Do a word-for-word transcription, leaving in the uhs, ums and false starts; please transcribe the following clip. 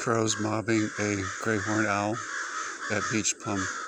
crows mobbing a gray horned owl at Beach Plum.